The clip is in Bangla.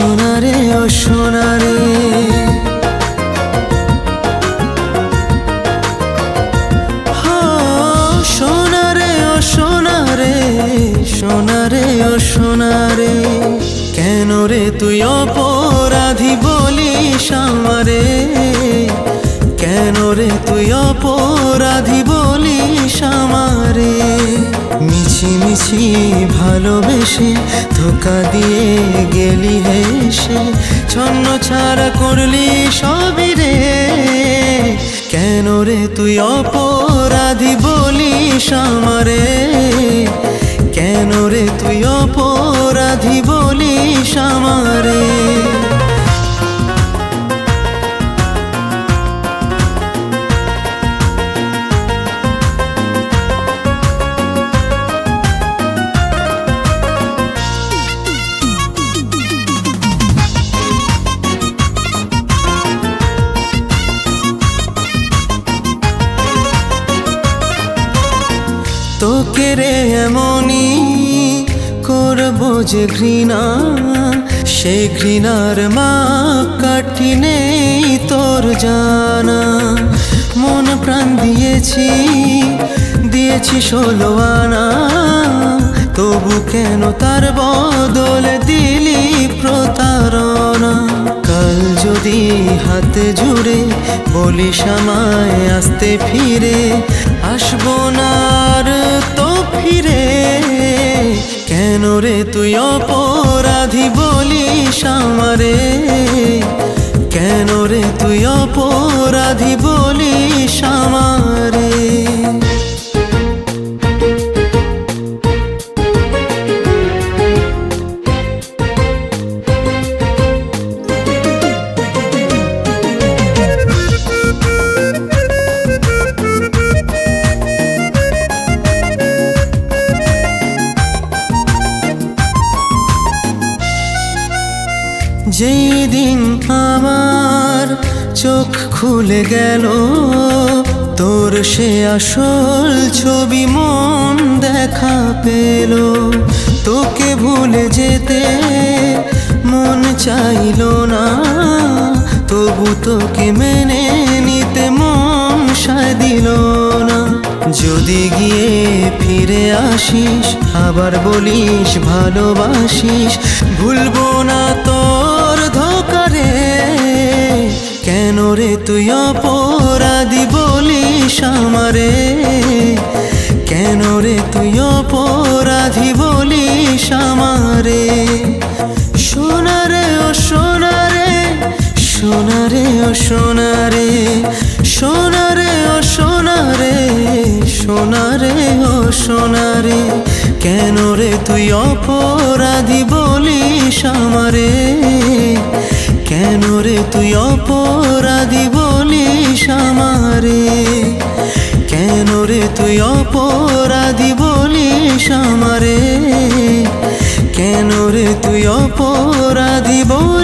সোনারে ও সোনারে সোনারে ও সোনারে সোনারে ও সোনারে কেন রে তুই অপরাধী বলিস আমারে কেন রে তুই অপরাধী বলিস আমারে মিছি মিছি ভালোবেসে ধোঁকা দিয়ে গেলি হেসে ছন্ন ছাড়া করলি সবই রে কেন রে তুই অপরাধী বলিস আমারে কেন রে তুই অপরাধী বলিস আমারে তোকে রে এমনই করবো যে ঘৃণা সে ঘৃণার মাপ কাঠি নেই তোর জানা মন প্রাণ দিয়েছি দিয়েছি 16 আনা তবু কেন তার বদলে দিলি প্রতারণা কাল যদি হাতে জুড়ে বলিস আমায় আসতে ফিরে আসবো না আর তো ফিরে কেন রে তুই অপরাধী বলিস আমারে কেন রে তুই অপরাধী বলিস আমারে যেই দিন আমার চোখ খুলে গেল তোর সে আসল ছবি মন দেখা পেল তোকে ভুলে যেতে মন চাইল না তবু তোকে মেনে নিতে মন সায় দিল না যদি গিয়ে ফিরে আসিস আবার বলিস ভালোবাসিস ভুলবো না তোর ধোঁকা রে কেন রে তুই অপরাধী বলিস আমারে কেন রে তুই অপরাধী বলিস আমারে সোনারে ও সোনারে সোনারে ও সোনারে সোনারে ও সোনারে সোনারে ও সোনারে কেন রে তুই অপরাধী বলিস আমারে কেন রে তুই অপরাধী বলিস আমারে কেন রে তুই অপরাধী বলিস আমারে কেন রে তুই অপরাধী